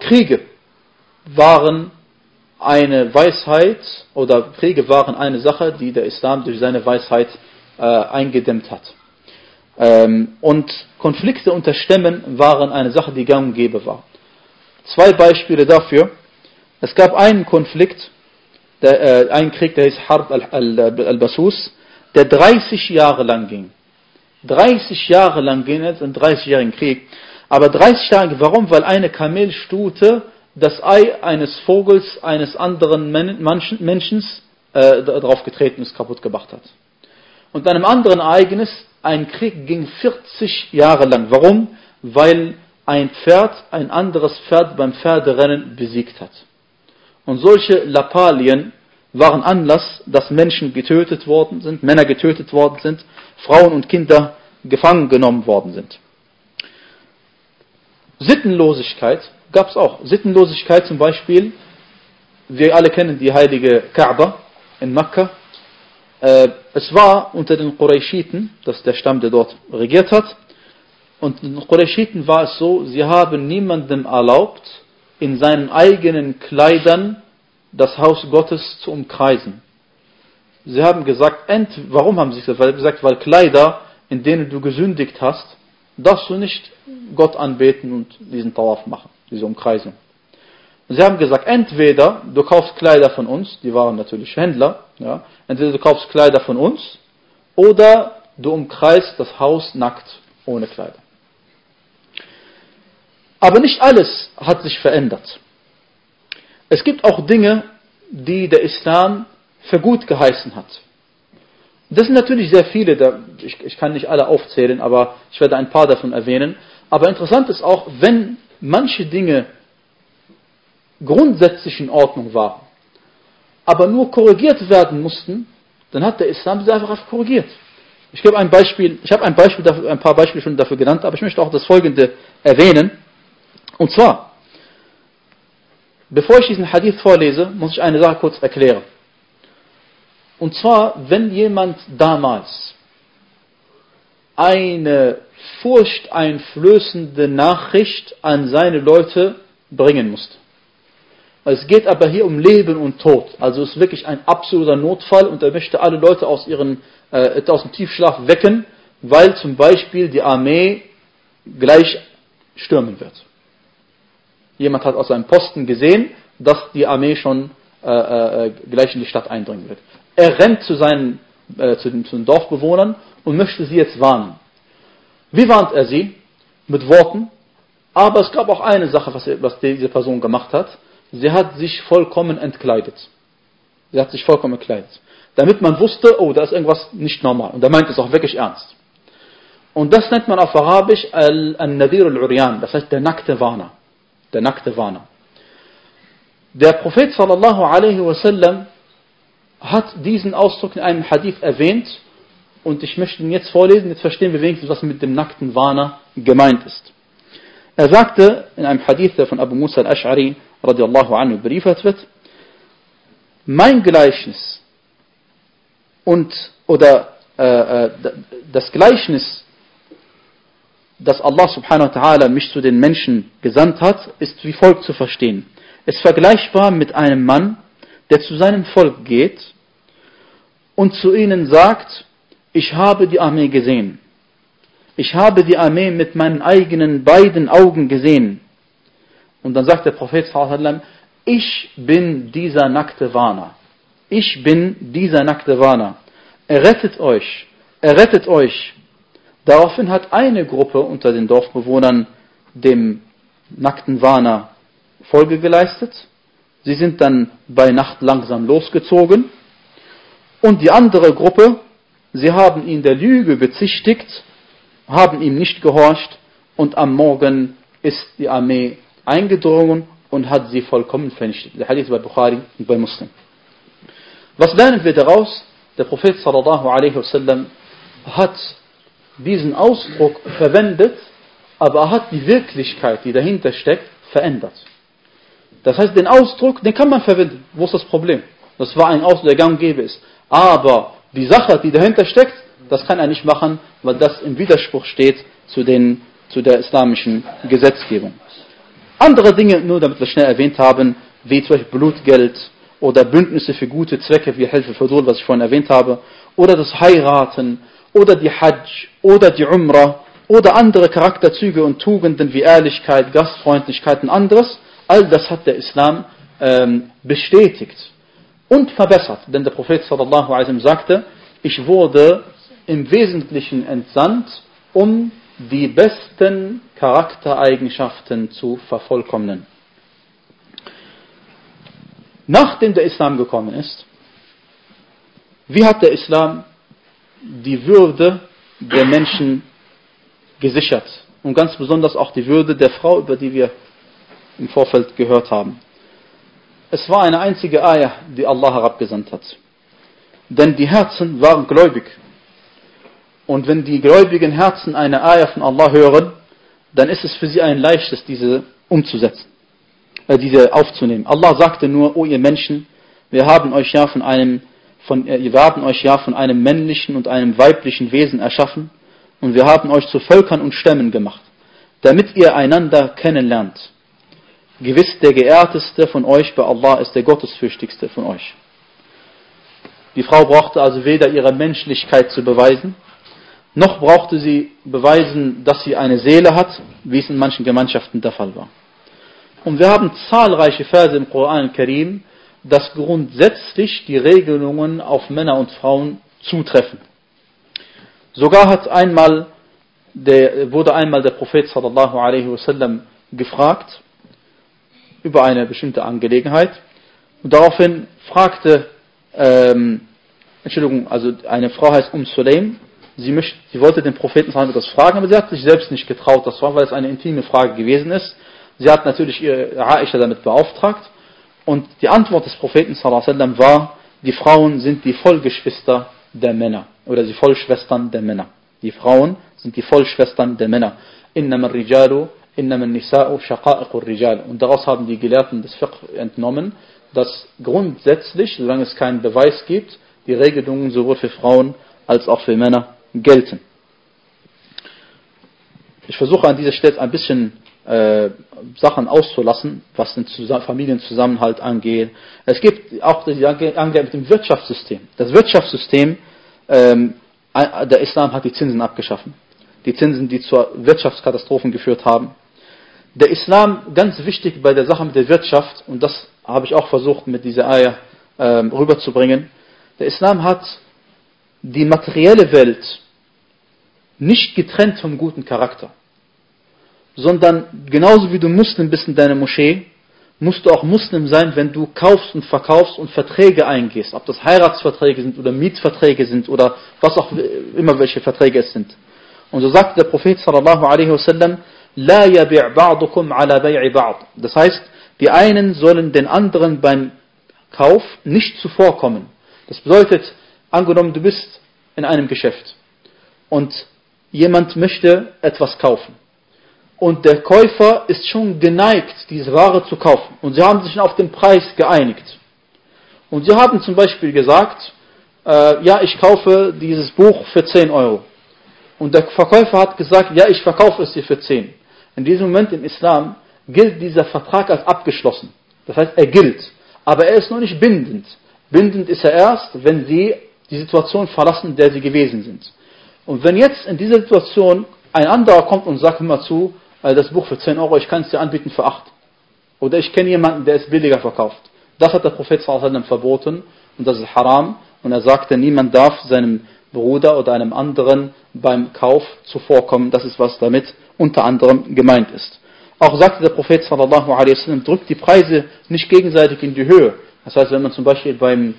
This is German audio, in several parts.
Kriege waren eine Weisheit, oder Kriege waren eine Sache, die der Islam durch seine Weisheit eingedämmt hat. Und Konflikte unter Stämmen waren eine Sache, die gang und gäbe war. 2 Beispiele dafür. Es gab einen Konflikt, einen Krieg, der hieß Harb al-Basus, der 30 Jahre lang ging. 30 Jahre lang ging es, ein 30-jährigen Krieg. Aber 30 Jahre, warum? Weil eine Kamelstute das Ei eines Vogels, eines anderen Menschen drauf getreten ist, kaputt gemacht hat. Und einem anderen Ereignis, ein Krieg ging 40 Jahre lang. Warum? Weil ein Pferd ein anderes Pferd beim Pferderennen besiegt hat. Und solche Lappalien waren Anlass, dass Menschen getötet worden sind, Männer getötet worden sind, Frauen und Kinder gefangen genommen worden sind. Sittenlosigkeit gab es auch. Sittenlosigkeit zum Beispiel, wir alle kennen die heilige Kaaba in Mekka. Es war unter den Qurayshiten, das ist der Stamm, der dort regiert hat, und den Qurayshiten war es so, sie haben niemandem erlaubt, in seinen eigenen Kleidern das Haus Gottes zu umkreisen. Sie haben gesagt, warum haben sie gesagt? Weil Kleider, in denen du gesündigt hast, darfst du nicht Gott anbeten und diesen Tawaf machen, diese Umkreisung. Und sie haben gesagt, entweder du kaufst Kleider von uns, die waren natürlich Händler, ja, entweder du kaufst Kleider von uns, oder du umkreist das Haus nackt, ohne Kleider. Aber nicht alles hat sich verändert. Es gibt auch Dinge, die der Islam für gut geheißen hat. Das sind natürlich sehr viele, ich kann nicht alle aufzählen, aber ich werde ein paar davon erwähnen. Aber interessant ist auch, wenn manche Dinge grundsätzlich in Ordnung waren, aber nur korrigiert werden mussten, dann hat der Islam sie einfach korrigiert. Ich gebe ein Beispiel, ich habe ein paar Beispiele schon dafür genannt, aber ich möchte auch das Folgende erwähnen. Und zwar, bevor ich diesen Hadith vorlese, muss ich eine Sache kurz erklären. Und zwar, wenn jemand damals eine furchteinflößende Nachricht an seine Leute bringen musste. Es geht aber hier um Leben und Tod. Also es ist wirklich ein absoluter Notfall und er möchte alle Leute aus dem Tiefschlaf wecken, weil zum Beispiel die Armee gleich stürmen wird. Jemand hat aus seinem Posten gesehen, dass die Armee schon gleich in die Stadt eindringen wird. Er rennt zu den Dorfbewohnern und möchte sie jetzt warnen. Wie warnt er sie? Mit Worten. Aber es gab auch eine Sache, was diese Person gemacht hat. Sie hat sich vollkommen entkleidet. Damit man wusste, oh, da ist irgendwas nicht normal. Und er meint es auch wirklich ernst. Und das nennt man auf Arabisch Al-Nadir al-Uryan, das heißt der nackte Warner. Der nackte Warner. Der Prophet sallallahu alaihi wasallam hat diesen Ausdruck in einem Hadith erwähnt und ich möchte ihn jetzt vorlesen, jetzt verstehen wir wenigstens, was mit dem nackten Warner gemeint ist. Er sagte in einem Hadith, der von Abu Musa al-Ash'ari radiallahu anhu überliefert wird, mein Gleichnis das Gleichnis, dass Allah subhanahu wa ta'ala mich zu den Menschen gesandt hat, ist wie folgt zu verstehen. Es ist vergleichbar mit einem Mann, der zu seinem Volk geht und zu ihnen sagt, ich habe die Armee gesehen. Ich habe die Armee mit meinen eigenen beiden Augen gesehen. Und dann sagt der Prophet sallallahu alaihi wasallam, ich bin dieser nackte Warner. Ich bin dieser nackte Warner. Errettet euch. Errettet euch. Daraufhin hat eine Gruppe unter den Dorfbewohnern dem nackten Warner Folge geleistet. Sie sind dann bei Nacht langsam losgezogen. Und die andere Gruppe, sie haben ihn der Lüge bezichtigt, haben ihm nicht gehorcht und am Morgen ist die Armee eingedrungen und hat sie vollkommen vernichtet. Der Hadith bei Bukhari und bei Muslim. Was lernen wir daraus? Der Prophet sallallahu alaihi wasallam hat diesen Ausdruck verwendet, aber er hat die Wirklichkeit, die dahinter steckt, verändert. Das heißt, den Ausdruck, den kann man verwenden. Wo ist das Problem? Das war ein Ausdruck, der gang und gäbe ist. Aber die Sache, die dahinter steckt, das kann er nicht machen, weil das im Widerspruch steht zu der islamischen Gesetzgebung. Andere Dinge, nur damit wir schnell erwähnt haben, wie zum Beispiel Blutgeld oder Bündnisse für gute Zwecke, wie Hilfe für Dul, was ich vorhin erwähnt habe, oder das Heiraten, oder die Hajj, oder die Umrah, oder andere Charakterzüge und Tugenden wie Ehrlichkeit, Gastfreundlichkeit und anderes, all das hat der Islam bestätigt und verbessert. Denn der Prophet sallallahu alaihi wasallam sagte, ich wurde im Wesentlichen entsandt, um die besten Charaktereigenschaften zu vervollkommnen. Nachdem der Islam gekommen ist, wie hat der Islam die Würde der Menschen gesichert? Und ganz besonders auch die Würde der Frau, über die wir im Vorfeld gehört haben. Es war eine einzige Ayah, die Allah herabgesandt hat. Denn die Herzen waren gläubig. Und wenn die gläubigen Herzen eine Ayah von Allah hören, dann ist es für sie ein leichtes, diese umzusetzen, diese aufzunehmen. Allah sagte nur, o ihr Menschen, wir haben euch ja von einem männlichen und einem weiblichen Wesen erschaffen und wir haben euch zu Völkern und Stämmen gemacht, damit ihr einander kennenlernt. Gewiss, der Geehrteste von euch bei Allah ist der Gottesfürchtigste von euch. Die Frau brauchte also weder ihre Menschlichkeit zu beweisen, noch brauchte sie beweisen, dass sie eine Seele hat, wie es in manchen Gemeinschaften der Fall war. Und wir haben zahlreiche Verse im Koran Karim, dass grundsätzlich die Regelungen auf Männer und Frauen zutreffen. Sogar wurde einmal der Prophet sallallahu alaihi wasallam gefragt über eine bestimmte Angelegenheit und daraufhin fragte, eine Frau heißt Sulaim, sie wollte den Propheten das fragen, aber sie hat sich selbst nicht getraut, das war, weil es eine intime Frage gewesen ist. Sie hat natürlich Aisha damit beauftragt und die Antwort des Propheten sallallahu alaihi wasallam war, die Frauen sind die Vollgeschwister der Männer oder die Vollschwestern der Männer. Die Frauen sind die Vollschwestern der Männer. Innama al-Rijalu, innama al-Nisa'u shaqa'iqur Rijal. Und daraus haben die Gelehrten des Fiqh entnommen, dass grundsätzlich, solange es keinen Beweis gibt, die Regelungen sowohl für Frauen als auch für Männer gelten. Ich versuche an dieser Stelle ein bisschen Sachen auszulassen, was den Familienzusammenhalt angeht. Es gibt auch die Angelegenheit mit dem Wirtschaftssystem. Das Wirtschaftssystem, der Islam hat die Zinsen abgeschaffen. Die Zinsen, die zu Wirtschaftskatastrophen geführt haben. Der Islam, ganz wichtig bei der Sache mit der Wirtschaft, und das habe ich auch versucht mit dieser Ayah rüberzubringen, der Islam hat die materielle Welt nicht getrennt vom guten Charakter, sondern genauso wie du Muslim bist in deiner Moschee, musst du auch Muslim sein, wenn du kaufst und verkaufst und Verträge eingehst, ob das Heiratsverträge sind oder Mietverträge sind oder was auch immer welche Verträge es sind. Und so sagte der Prophet sallallahu alaihi wasallam, La yabi' ba'dukum ala bay'i ba'd. Das heißt, die einen sollen den anderen beim Kauf nicht zuvorkommen. Das bedeutet, angenommen du bist in einem Geschäft und jemand möchte etwas kaufen. Und der Käufer ist schon geneigt, diese Ware zu kaufen. Und sie haben sich schon auf den Preis geeinigt. Und sie haben zum Beispiel gesagt, ja, ich kaufe dieses Buch für 10 Euro. Und der Verkäufer hat gesagt, ja, ich verkaufe es dir für 10. In diesem Moment im Islam gilt dieser Vertrag als abgeschlossen. Das heißt, er gilt. Aber er ist noch nicht bindend. Bindend ist er erst, wenn sie die Situation verlassen, in der sie gewesen sind. Und wenn jetzt in dieser Situation ein anderer kommt und sagt, hör mal zu, das Buch für 10 Euro, ich kann es dir anbieten für 8. Oder ich kenne jemanden, der es billiger verkauft. Das hat der Prophet sallallahu alaihi wasallam verboten und das ist haram. Und er sagte, niemand darf seinem Bruder oder einem anderen beim Kauf zuvorkommen. Das ist, was damit unter anderem gemeint ist. Auch sagte der Prophet sallallahu alaihi wasallam, drückt die Preise nicht gegenseitig in die Höhe. Das heißt, wenn man zum Beispiel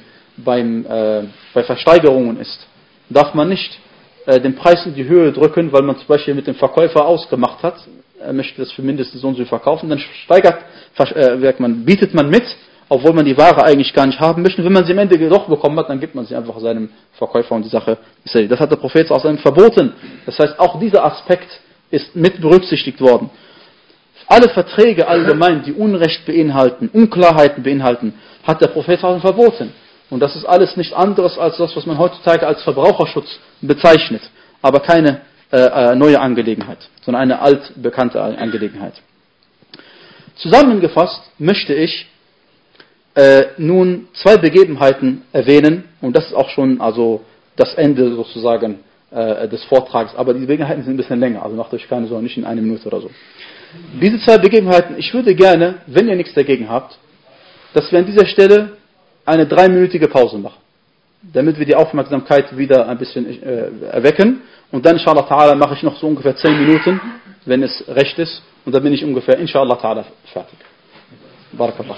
bei Versteigerungen ist, darf man nicht den Preis in die Höhe drücken, weil man zum Beispiel mit dem Verkäufer ausgemacht hat, er möchte das für mindestens so und so verkaufen, dann bietet man mit, obwohl man die Ware eigentlich gar nicht haben möchte. Und wenn man sie am Ende doch bekommen hat, dann gibt man sie einfach seinem Verkäufer und die Sache ist erledigt. Das hat der Prophet auch verboten. Das heißt, auch dieser Aspekt ist mit berücksichtigt worden. Alle Verträge allgemein, die Unrecht beinhalten, Unklarheiten beinhalten, hat der Prophet auch verboten. Und das ist alles nicht anderes als das, was man heutzutage als Verbraucherschutz bezeichnet. Aber keine neue Angelegenheit, sondern eine altbekannte Angelegenheit. Zusammengefasst möchte ich nun zwei Begebenheiten erwähnen, und das ist auch schon also das Ende sozusagen des Vortrags, aber die Begebenheiten sind ein bisschen länger, also macht euch keine Sorgen, nicht in einer Minute oder so. Diese zwei Begebenheiten, ich würde gerne, wenn ihr nichts dagegen habt, dass wir an dieser Stelle eine 3-minütige Pause machen, damit wir die Aufmerksamkeit wieder ein bisschen erwecken, und dann inshallah ta'ala mache ich noch so ungefähr 10 Minuten, wenn es recht ist, und dann bin ich ungefähr inshallah ta'ala fertig. Barakallah.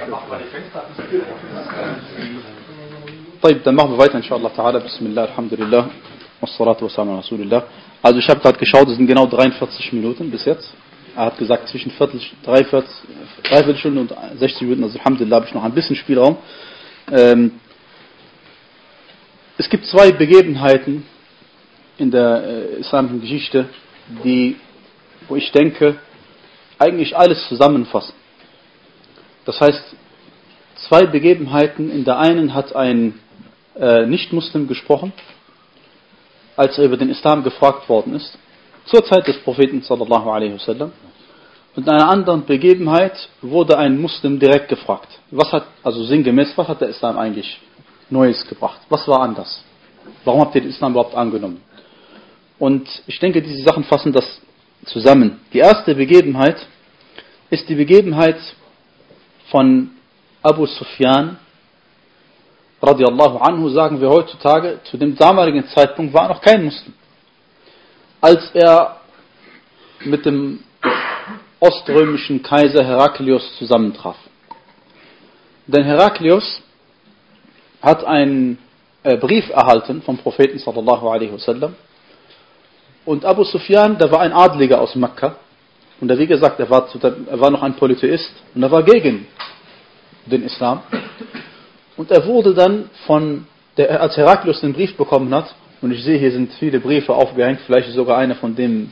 Dann machen wir weiter inshallah ta'ala. Bismillah, alhamdulillah, wassalatu wassalamu ala rasulillah. Also ich habe gerade geschaut, es sind genau 43 Minuten bis jetzt. Er hat gesagt zwischen Dreiviertelstunde und 60 Minuten, also alhamdulillah habe ich noch ein bisschen Spielraum. Es gibt zwei Begebenheiten in der islamischen Geschichte, wo ich denke, eigentlich alles zusammenfassen. Das heißt, zwei Begebenheiten, in der einen hat ein Nicht-Muslim gesprochen, als er über den Islam gefragt worden ist, zur Zeit des Propheten sallallahu alaihi wasallam. Und in einer anderen Begebenheit wurde ein Muslim direkt gefragt. Also sinngemäß, was hat der Islam eigentlich Neues gebracht? Was war anders? Warum habt ihr den Islam überhaupt angenommen? Und ich denke, diese Sachen fassen das zusammen. Die erste Begebenheit ist die Begebenheit von Abu Sufyan radiallahu anhu, sagen wir heutzutage. Zu dem damaligen Zeitpunkt war er noch kein Muslim. Als er mit dem oströmischen Kaiser Heraklius zusammentraf. Denn Heraklius hat einen Brief erhalten vom Propheten sallallahu alaihi wasallam. Und Abu Sufyan, der war ein Adliger aus Mekka. Und wie gesagt, er war noch ein Polytheist und er war gegen den Islam. Und er wurde dann als Heraklius den Brief bekommen hat, und ich sehe, hier sind viele Briefe aufgehängt, vielleicht sogar einer von ihm.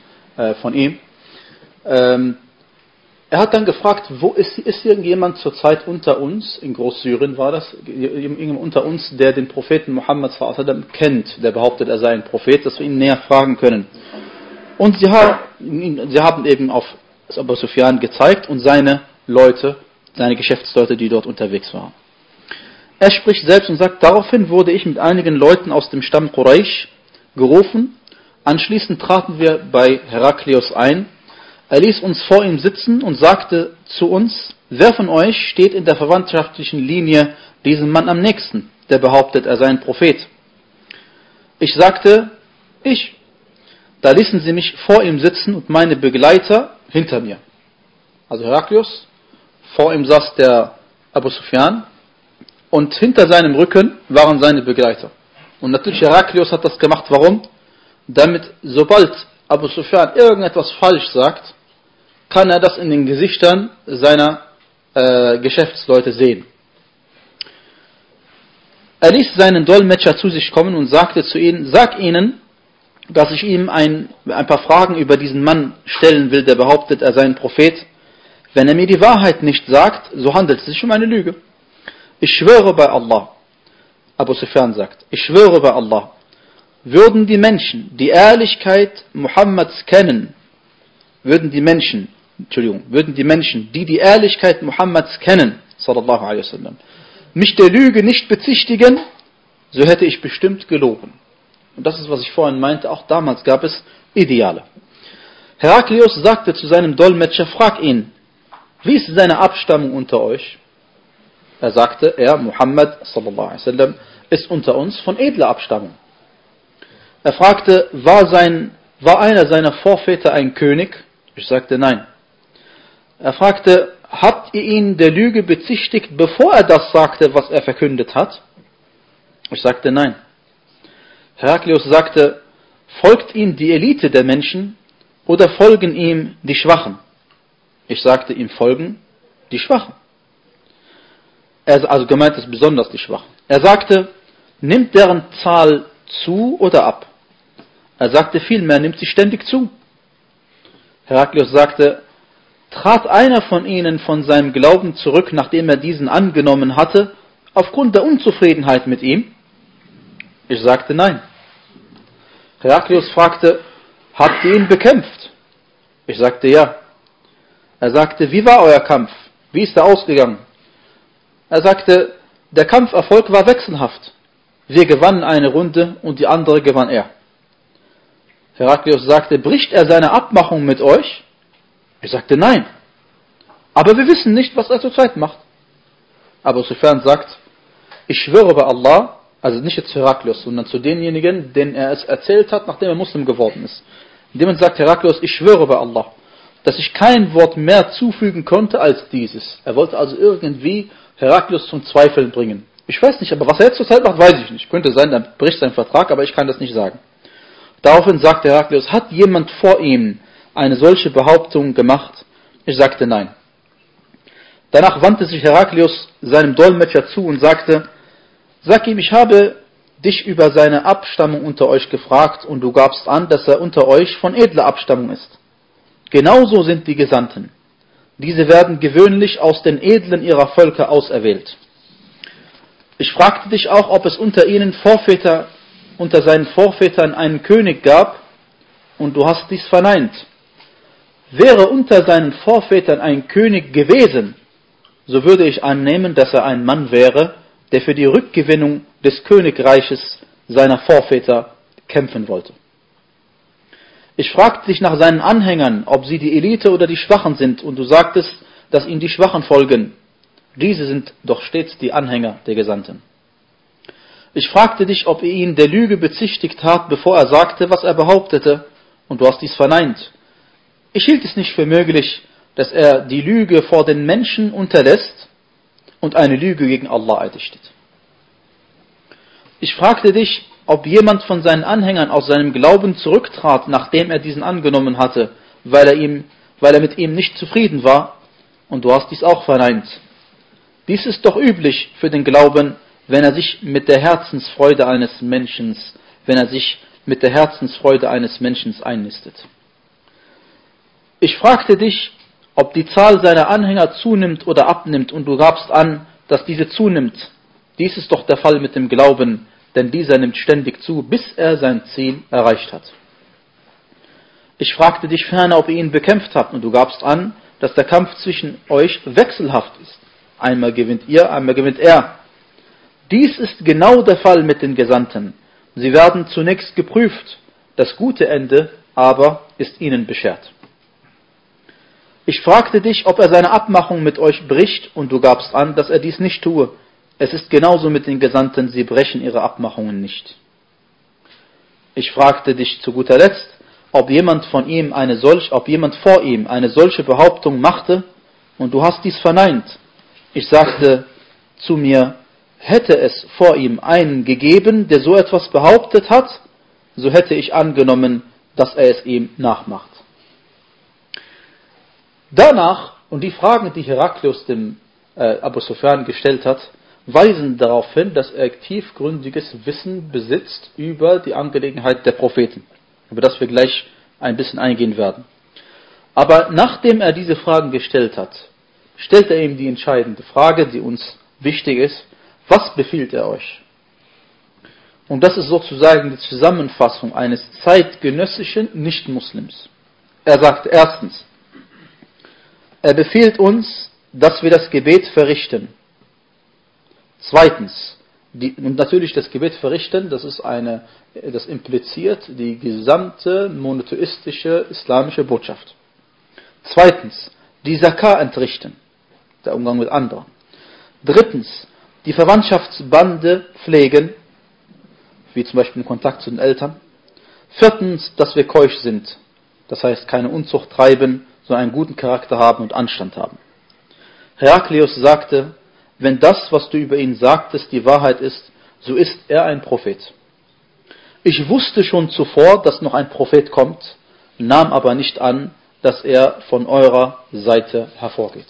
Er hat dann gefragt, ist irgendjemand zurzeit unter uns, in Großsyrien war das, irgendjemand unter uns, der den Propheten Muhammad sallallahu alaihi wasallam kennt, der behauptet, er sei ein Prophet, dass wir ihn näher fragen können. Und sie haben eben auf Abu Sufyan gezeigt und seine Leute, seine Geschäftsleute, die dort unterwegs waren. Er spricht selbst und sagt, daraufhin wurde ich mit einigen Leuten aus dem Stamm Quraysh gerufen. Anschließend traten wir bei Heraklius ein. Er ließ uns vor ihm sitzen und sagte zu uns, wer von euch steht in der verwandtschaftlichen Linie diesem Mann am nächsten, der behauptet, er sei ein Prophet? Ich sagte, ich. Da ließen sie mich vor ihm sitzen und meine Begleiter hinter mir. Also Heraklius, vor ihm saß der Abu Sufyan und hinter seinem Rücken waren seine Begleiter. Und natürlich Heraklius hat das gemacht, warum? Damit sobald Abu Sufyan irgendetwas falsch sagt, kann er das in den Gesichtern seiner Geschäftsleute sehen. Er ließ seinen Dolmetscher zu sich kommen und sagte zu ihnen, sag ihnen, dass ich ihm ein paar Fragen über diesen Mann stellen will, der behauptet, er sei ein Prophet. Wenn er mir die Wahrheit nicht sagt, so handelt es sich um eine Lüge. Ich schwöre bei Allah, Abu Sufyan sagt, ich schwöre bei Allah, würden die Menschen die Ehrlichkeit Muhammads kennen, würden die Menschen, die die Ehrlichkeit Muhammads kennen, sallallahu alaihi wasallam, mich der Lüge nicht bezichtigen, so hätte ich bestimmt gelogen. Und das ist, was ich vorhin meinte, auch damals gab es Ideale. Heraklius sagte zu seinem Dolmetscher, frag ihn, wie ist seine Abstammung unter euch? Er sagte, Muhammad sallallahu alaihi wasallam ist unter uns von edler Abstammung. Er fragte, war einer seiner Vorväter ein König? Ich sagte, nein. Er fragte, habt ihr ihn der Lüge bezichtigt, bevor er das sagte, was er verkündet hat? Ich sagte, nein. Heraklius sagte, folgt ihm die Elite der Menschen oder folgen ihm die Schwachen? Ich sagte, ihm folgen die Schwachen. Also gemeint ist besonders die Schwachen. Er sagte, nimmt deren Zahl zu oder ab? Er sagte, vielmehr nimmt sie ständig zu. Heraklius sagte, trat einer von ihnen von seinem Glauben zurück, nachdem er diesen angenommen hatte, aufgrund der Unzufriedenheit mit ihm? Ich sagte, nein. Heraklius fragte, habt ihr ihn bekämpft? Ich sagte, ja. Er sagte, wie war euer Kampf? Wie ist er ausgegangen? Er sagte, der Kampferfolg war wechselhaft. Wir gewannen eine Runde und die andere gewann er. Heraklius sagte, bricht er seine Abmachung mit euch? Er sagte, nein. Aber wir wissen nicht, was er zurzeit macht. Abu Sufyan sagt, ich schwöre bei Allah, also nicht jetzt zu Heraklius, sondern zu denjenigen, denen er es erzählt hat, nachdem er Muslim geworden ist. Indem sagt Heraklius, ich schwöre bei Allah, dass ich kein Wort mehr zufügen konnte als dieses. Er wollte also irgendwie Heraklius zum Zweifeln bringen. Ich weiß nicht, aber was er jetzt zur Zeit macht, weiß ich nicht. Könnte sein, er bricht seinen Vertrag, aber ich kann das nicht sagen. Daraufhin sagte Heraklius, hat jemand vor ihm eine solche Behauptung gemacht? Ich sagte nein. Danach wandte sich Heraklius seinem Dolmetscher zu und sagte, sag ihm, ich habe dich über seine Abstammung unter euch gefragt und du gabst an, dass er unter euch von edler Abstammung ist. Genauso sind die Gesandten. Diese werden gewöhnlich aus den Edlen ihrer Völker auserwählt. Ich fragte dich auch, ob es unter seinen Vorvätern einen König gab, und du hast dies verneint. Wäre unter seinen Vorvätern ein König gewesen, so würde ich annehmen, dass er ein Mann wäre, der für die Rückgewinnung des Königreiches seiner Vorväter kämpfen wollte. Ich fragte dich nach seinen Anhängern, ob sie die Elite oder die Schwachen sind, und du sagtest, dass ihnen die Schwachen folgen. Diese sind doch stets die Anhänger der Gesandten. Ich fragte dich, ob ihr ihn der Lüge bezichtigt habt, bevor er sagte, was er behauptete, und du hast dies verneint. Ich hielt es nicht für möglich, dass er die Lüge vor den Menschen unterlässt und eine Lüge gegen Allah einrichtet. Ich fragte dich, ob jemand von seinen Anhängern aus seinem Glauben zurücktrat, nachdem er diesen angenommen hatte, weil er mit ihm nicht zufrieden war, und du hast dies auch verneint. Dies ist doch üblich für den Glauben, wenn er sich mit der Herzensfreude eines Menschen einnistet. Ich fragte dich, ob die Zahl seiner Anhänger zunimmt oder abnimmt, und du gabst an, dass diese zunimmt. Dies ist doch der Fall mit dem Glauben, denn dieser nimmt ständig zu, bis er sein Ziel erreicht hat. Ich fragte dich ferner, ob ihr ihn bekämpft habt, und du gabst an, dass der Kampf zwischen euch wechselhaft ist. Einmal gewinnt ihr, einmal gewinnt er. Dies ist genau der Fall mit den Gesandten. Sie werden zunächst geprüft, das gute Ende aber ist ihnen beschert. Ich fragte dich, ob er seine Abmachung mit euch bricht, und du gabst an, dass er dies nicht tue. Es ist genauso mit den Gesandten, sie brechen ihre Abmachungen nicht. Ich fragte dich zu guter Letzt, ob jemand vor ihm eine solche Behauptung machte, und du hast dies verneint. Ich sagte zu mir, hätte es vor ihm einen gegeben, der so etwas behauptet hat, so hätte ich angenommen, dass er es ihm nachmacht. Danach, und die Fragen, die Heraklius dem Abu Sufyan gestellt hat, weisen darauf hin, dass er tiefgründiges Wissen besitzt über die Angelegenheit der Propheten, über das wir gleich ein bisschen eingehen werden. Aber nachdem er diese Fragen gestellt hat, stellt er ihm die entscheidende Frage, die uns wichtig ist: Was befiehlt er euch? Und das ist sozusagen die Zusammenfassung eines zeitgenössischen Nicht-Muslims. Er sagt erstens, er befiehlt uns, dass wir das Gebet verrichten. Zweitens, und natürlich das Gebet verrichten, das impliziert die gesamte monotheistische islamische Botschaft. Zweitens, die Zakah entrichten, der Umgang mit anderen. Drittens, die Verwandtschaftsbande pflegen, wie zum Beispiel den Kontakt zu den Eltern. Viertens, dass wir keusch sind, das heißt keine Unzucht treiben, sondern einen guten Charakter haben und Anstand haben. Heraklius sagte, wenn das, was du über ihn sagtest, die Wahrheit ist, so ist er ein Prophet. Ich wusste schon zuvor, dass noch ein Prophet kommt, nahm aber nicht an, dass er von eurer Seite hervorgeht.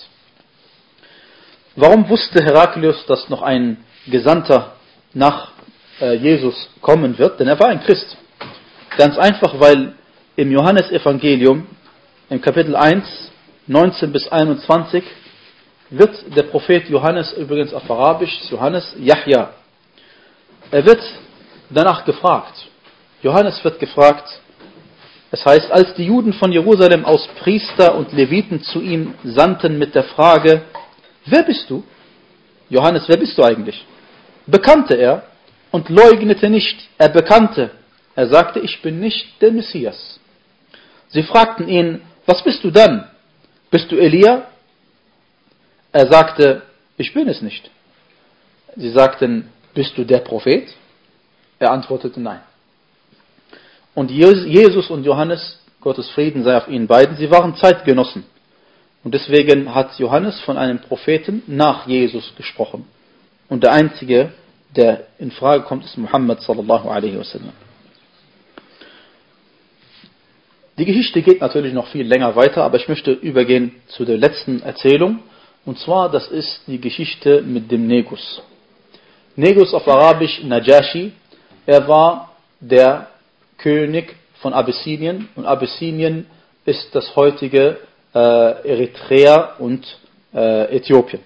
Warum wusste Heraklius, dass noch ein Gesandter nach Jesus kommen wird? Denn er war ein Christ. Ganz einfach, weil im Johannesevangelium, im Kapitel 1, 19 bis 21, wird der Prophet Johannes, übrigens auf Arabisch, Johannes Yahya, er wird danach gefragt. Johannes wird gefragt, Es heißt, als die Juden von Jerusalem aus Priester und Leviten zu ihm sandten mit der Frage, wer bist du? Johannes, wer bist du eigentlich? Bekannte er und leugnete nicht. Er bekannte. Er sagte, ich bin nicht der Messias. Sie fragten ihn, was bist du dann? Bist du Elia? Er sagte, ich bin es nicht. Sie sagten, bist du der Prophet? Er antwortete, nein. Und Jesus und Johannes, Gottes Frieden sei auf ihnen beiden, sie waren Zeitgenossen. Und deswegen hat Johannes von einem Propheten nach Jesus gesprochen. Und der einzige, der in Frage kommt, ist Muhammad sallallahu alaihi wasallam. Die Geschichte geht natürlich noch viel länger weiter, aber ich möchte übergehen zu der letzten Erzählung. Und zwar, das ist die Geschichte mit dem Negus. Negus auf Arabisch Najashi. Er war der König von Abyssinien. Und Abyssinien ist das heutige Eritrea und Äthiopien.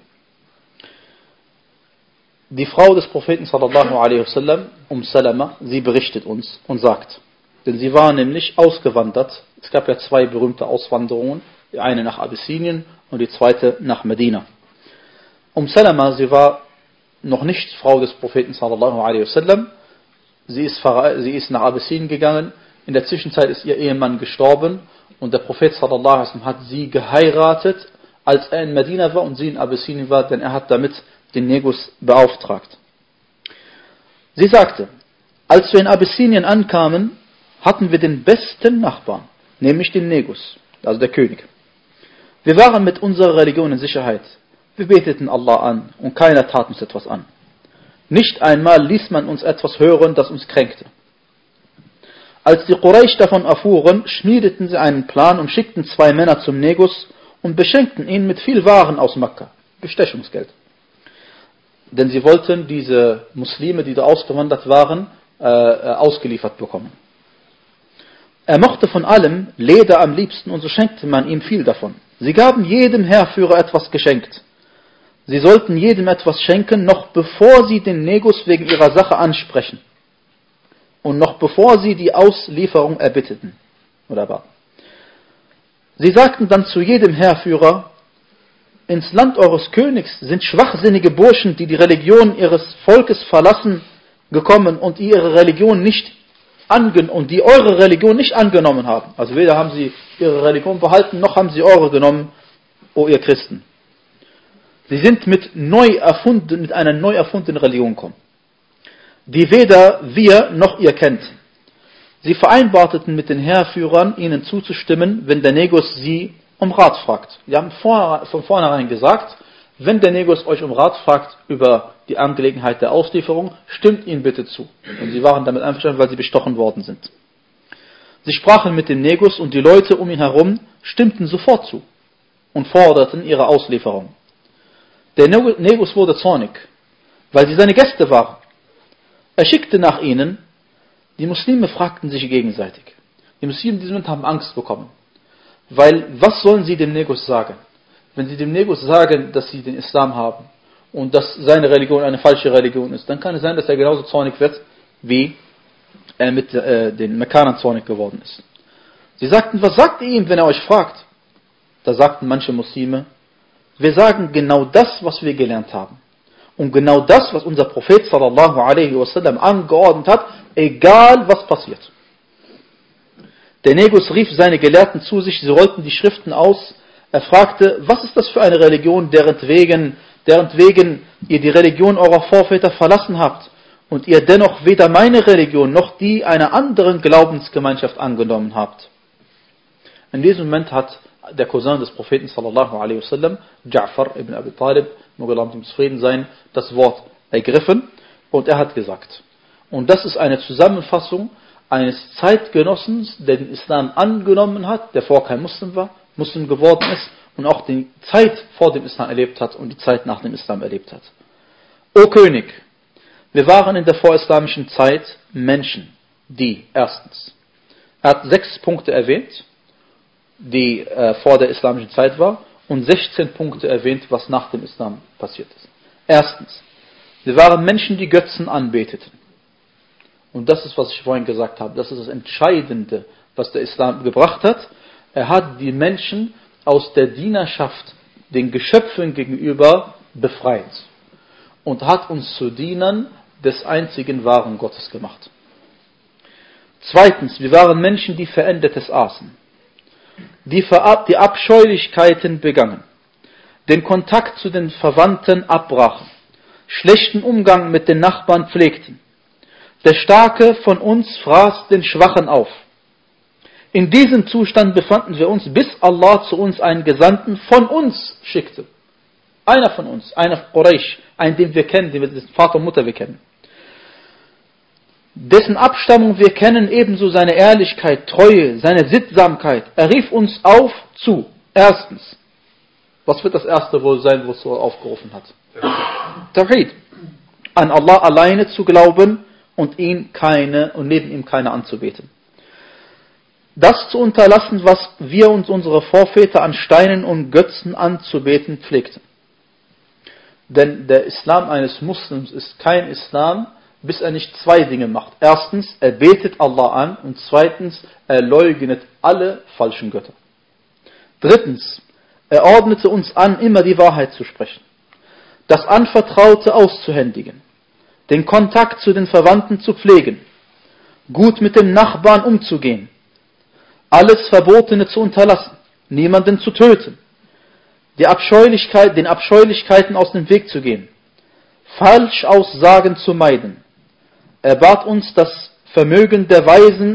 Die Frau des Propheten sallallahu alaihi wasallam, Salama, sie berichtet uns und sagt, denn sie war nämlich ausgewandert. Es gab ja 2 berühmte Auswanderungen, die eine nach Abyssinien und die zweite nach Medina. Salama, sie war noch nicht Frau des Propheten sallallahu alaihi wasallam. Sie ist nach Abyssinien gegangen. In der Zwischenzeit ist ihr Ehemann gestorben und der Prophet sallallahu alaihi wasallam hat sie geheiratet, als er in Medina war und sie in Abyssinien war, denn er hat damit den Negus beauftragt. Sie sagte, als wir in Abyssinien ankamen, hatten wir den besten Nachbarn, nämlich den Negus, also der König. Wir waren mit unserer Religion in Sicherheit. Wir beteten Allah an und keiner tat uns etwas an. Nicht einmal ließ man uns etwas hören, das uns kränkte. Als die Quraysh davon erfuhren, schmiedeten sie einen Plan und schickten 2 Männer zum Negus und beschenkten ihn mit viel Waren aus Mekka, Bestechungsgeld. Denn sie wollten diese Muslime, die da ausgewandert waren, ausgeliefert bekommen. Er mochte von allem Leder am liebsten und so schenkte man ihm viel davon. Sie gaben jedem Heerführer etwas geschenkt. Sie sollten jedem etwas schenken, noch bevor sie den Negus wegen ihrer Sache ansprechen. Und noch bevor sie die Auslieferung erbitteten. Oder baten. Sie sagten dann zu jedem Heerführer, ins Land eures Königs sind schwachsinnige Burschen, die die Religion ihres Volkes verlassen, gekommen und ihre Religion nicht und die eure Religion nicht angenommen haben. Also weder haben sie ihre Religion behalten, noch haben sie eure genommen, o ihr Christen. Sie sind mit einer neu erfundenen Religion gekommen, die weder wir noch ihr kennt. Sie vereinbarten mit den Heerführern, ihnen zuzustimmen, wenn der Negus sie um Rat fragt. Sie haben von vornherein gesagt, wenn der Negus euch um Rat fragt über die Angelegenheit der Auslieferung, stimmt ihm bitte zu. Und sie waren damit einverstanden, weil sie bestochen worden sind. Sie sprachen mit dem Negus und die Leute um ihn herum stimmten sofort zu und forderten ihre Auslieferung. Der Negus wurde zornig, weil sie seine Gäste waren. Er schickte nach ihnen. Die Muslime fragten sich gegenseitig. Die Muslime in diesem Moment haben Angst bekommen. Weil, was sollen sie dem Negus sagen? Wenn sie dem Negus sagen, dass sie den Islam haben und dass seine Religion eine falsche Religion ist, dann kann es sein, dass er genauso zornig wird, wie er mit den Mekkanern zornig geworden ist. Sie sagten, was sagt ihr ihm, wenn er euch fragt? Da sagten manche Muslime, wir sagen genau das, was wir gelernt haben. Und genau das, was unser Prophet sallallahu alaihi wasallam angeordnet hat, egal was passiert. Der Negus rief seine Gelehrten zu sich, sie rollten die Schriften aus. Er fragte, was ist das für eine Religion, derentwegen ihr die Religion eurer Vorväter verlassen habt und ihr dennoch weder meine Religion noch die einer anderen Glaubensgemeinschaft angenommen habt. In diesem Moment hat der Cousin des Propheten sallallahu alaihi wasallam, Ja'far ibn Abi Talib, möge Allah mit ihm zufrieden sein, das Wort ergriffen und er hat gesagt. Und das ist eine Zusammenfassung eines Zeitgenossen, der den Islam angenommen hat, der vorher kein Muslim war, Muslim geworden ist und auch die Zeit vor dem Islam erlebt hat und die Zeit nach dem Islam erlebt hat. O König, wir waren in der vorislamischen Zeit Menschen, die erstens, er hat 6 Punkte erwähnt, die vor der islamischen Zeit war und 16 Punkte erwähnt, was nach dem Islam passiert ist. Erstens, wir waren Menschen, die Götzen anbeteten. Und das ist, was ich vorhin gesagt habe, das ist das Entscheidende, was der Islam gebracht hat. Er hat die Menschen aus der Dienerschaft den Geschöpfen gegenüber befreit und hat uns zu Dienern des einzigen wahren Gottes gemacht. Zweitens, wir waren Menschen, die Verändertes aßen, die Abscheulichkeiten begangen, den Kontakt zu den Verwandten abbrachen, schlechten Umgang mit den Nachbarn pflegten. Der Starke von uns fraß den Schwachen auf. In diesem Zustand befanden wir uns, bis Allah zu uns einen Gesandten von uns schickte. Einer von uns, einer Quraysh, einen, den wir kennen, den wir Vater und Mutter wir kennen. Dessen Abstammung wir kennen, ebenso seine Ehrlichkeit, Treue, seine Sittsamkeit. Er rief uns auf zu. Erstens, was wird das erste wohl sein, wozu er aufgerufen hat? Tawhid. An Allah alleine zu glauben und neben ihm keine anzubeten. Das zu unterlassen, was wir und unsere Vorväter an Steinen und Götzen anzubeten pflegten. Denn der Islam eines Muslims ist kein Islam, bis er nicht zwei Dinge macht. Erstens, er betet Allah an und zweitens, er leugnet alle falschen Götter. Drittens, er ordnete uns an, immer die Wahrheit zu sprechen, das Anvertraute auszuhändigen, den Kontakt zu den Verwandten zu pflegen, gut mit dem Nachbarn umzugehen, alles Verbotene zu unterlassen, niemanden zu töten, den Abscheulichkeiten aus dem Weg zu gehen, Falschaussagen zu meiden. Er verbat uns das Vermögen der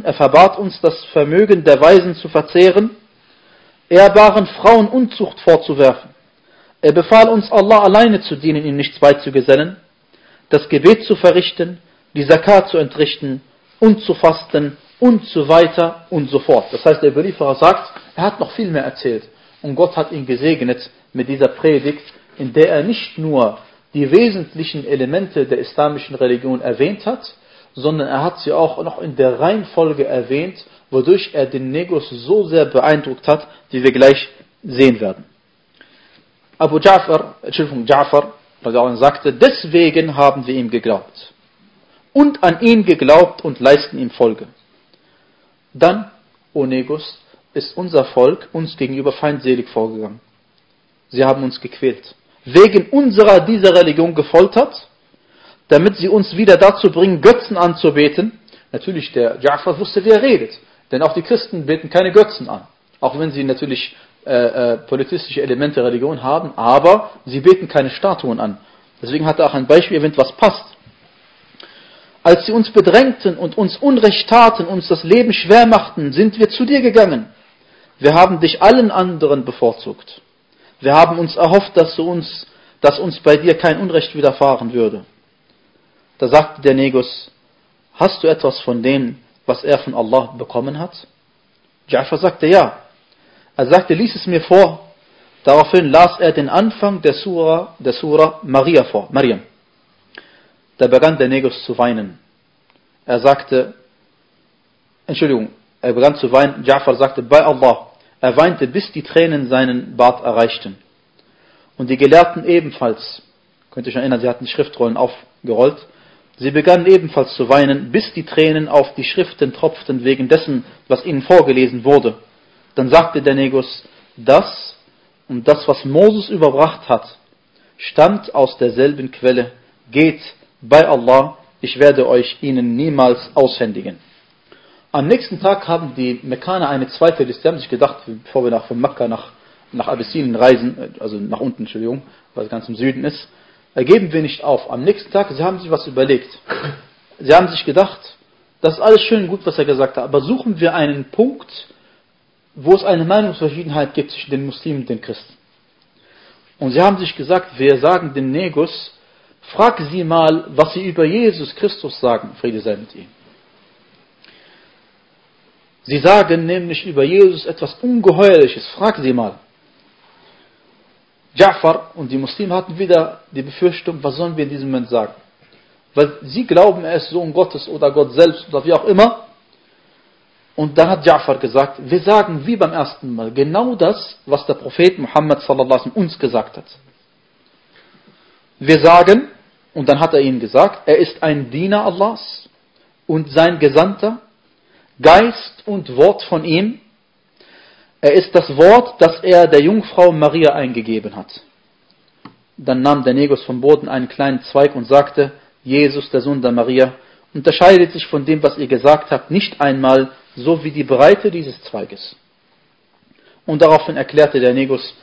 Weisen zu verzehren, ehrbaren Frauen Unzucht vorzuwerfen. Er befahl uns, Allah alleine zu dienen, ihm nichts beizugesellen, das Gebet zu verrichten, die Zakat zu entrichten und zu fasten und so weiter und so fort. Das heißt, der Überlieferer sagt, er hat noch viel mehr erzählt. Und Gott hat ihn gesegnet mit dieser Predigt, in der er nicht nur die wesentlichen Elemente der islamischen Religion erwähnt hat, sondern er hat sie auch noch in der Reihenfolge erwähnt, wodurch er den Negus so sehr beeindruckt hat, wie wir gleich sehen werden. Ja'far sagte, deswegen haben wir ihm geglaubt und an ihn geglaubt und leisten ihm Folge. Dann, o Negus, ist unser Volk uns gegenüber feindselig vorgegangen. Sie haben uns gequält, wegen dieser Religion gefoltert, damit sie uns wieder dazu bringen, Götzen anzubeten. Natürlich, der Ja'far wusste, wie er redet, denn auch die Christen beten keine Götzen an, auch wenn sie natürlich politische Elemente der Religion haben, aber sie beten keine Statuen an. Deswegen hat er auch ein Beispiel erwähnt, was passt. Als sie uns bedrängten und uns Unrecht taten, uns das Leben schwer machten, sind wir zu dir gegangen. Wir haben dich allen anderen bevorzugt. Wir haben uns erhofft, dass uns bei dir kein Unrecht widerfahren würde. Da sagte der Negus, hast du etwas von dem, was er von Allah bekommen hat? Ja'far sagte ja. Er sagte, lies es mir vor. Daraufhin las er den Anfang der Surah Maryam. Da begann der Negus zu weinen. Er begann zu weinen. Ja'far sagte, bei Allah. Er weinte, bis die Tränen seinen Bart erreichten. Und die Gelehrten ebenfalls, könnt ihr euch erinnern, sie hatten die Schriftrollen aufgerollt. Sie begannen ebenfalls zu weinen, bis die Tränen auf die Schriften tropften, wegen dessen, was ihnen vorgelesen wurde. Dann sagte der Negus, das, was Moses überbracht hat, stammt aus derselben Quelle. Geht bei Allah, ich werde euch ihnen niemals aushändigen. Am nächsten Tag haben die Mekkaner eine zweite Liste. Sie haben sich gedacht, bevor wir von Mekka nach Abyssinien reisen, also nach unten, weil es ganz im Süden ist, geben wir nicht auf. Am nächsten Tag, sie haben sich was überlegt. Sie haben sich gedacht, das ist alles schön und gut, was er gesagt hat, aber suchen wir einen Punkt, wo es eine Meinungsverschiedenheit gibt zwischen den Muslimen und den Christen. Und sie haben sich gesagt, wir sagen dem Negus, frag sie mal, was sie über Jesus Christus sagen, Friede sei mit ihm. Sie sagen nämlich über Jesus etwas Ungeheuerliches, frag sie mal. Ja'far und die Muslime hatten wieder die Befürchtung, was sollen wir in diesem Moment sagen? Weil sie glauben, er ist Sohn Gottes oder Gott selbst oder wie auch immer. Und dann hat Ja'far gesagt, wir sagen wie beim ersten Mal genau das, was der Prophet Muhammad sallallahu alaihi wasallam uns gesagt hat. Wir sagen, und dann hat er ihnen gesagt, er ist ein Diener Allahs und sein Gesandter. Geist und Wort von ihm. Er ist das Wort, das er der Jungfrau Maria eingegeben hat. Dann nahm der Negus vom Boden einen kleinen Zweig und sagte, Jesus, der Sohn der Maria, unterscheidet sich von dem, was ihr gesagt habt, nicht einmal so wie die Breite dieses Zweiges. Und daraufhin erklärte der Negus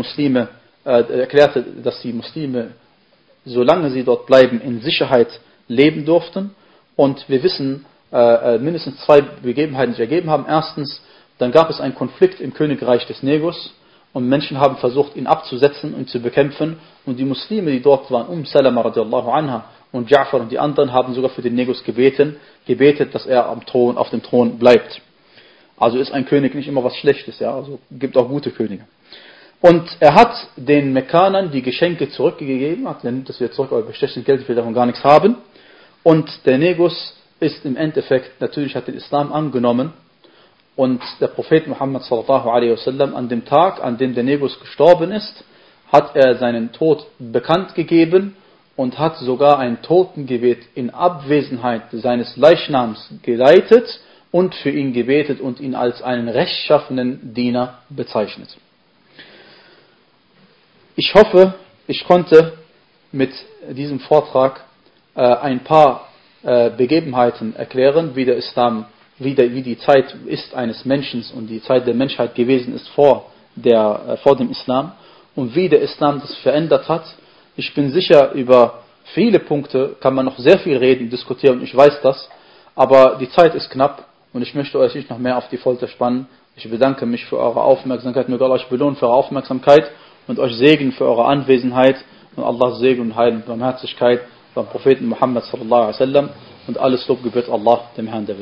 dass die Muslime, solange sie dort bleiben, in Sicherheit leben durften. Und wir wissen mindestens zwei Begebenheiten, die sich ergeben haben. Erstens, dann gab es einen Konflikt im Königreich des Negus und Menschen haben versucht, ihn abzusetzen und zu bekämpfen. Und die Muslime, die dort waren, Salama radiallahu anha und Ja'far und die anderen, haben sogar für den Negus gebetet, dass er auf dem Thron bleibt. Also ist ein König nicht immer was Schlechtes, ja, also gibt auch gute Könige. Und er hat den Mekkanern die Geschenke zurückgegeben, hat nimmt das wieder zurück, aber bestechend Geld, ich will davon gar nichts haben. Und der Negus ist im Endeffekt, natürlich hat den Islam angenommen. Und der Prophet Muhammad sallallahu alaihi wasallam, an dem Tag, an dem der Negus gestorben ist, hat er seinen Tod bekannt gegeben und hat sogar ein Totengebet in Abwesenheit seines Leichnams geleitet und für ihn gebetet und ihn als einen rechtschaffenen Diener bezeichnet. Ich hoffe, ich konnte mit diesem Vortrag ein paar Begebenheiten erklären, wie der Islam, wie die Zeit ist eines Menschen und die Zeit der Menschheit gewesen ist vor dem Islam und wie der Islam das verändert hat. Ich bin sicher, über viele Punkte kann man noch sehr viel reden, diskutieren, ich weiß das, aber die Zeit ist knapp und ich möchte euch nicht noch mehr auf die Folter spannen. Ich bedanke mich für eure Aufmerksamkeit, möge Allah euch belohnen für eure Aufmerksamkeit und euch segnen für eure Anwesenheit und Allahs Segen und Heil und Barmherzigkeit beim Propheten Muhammad sallallahu alaihi wasallam und alles Lob gebührt Allah, dem Herrn der Welt.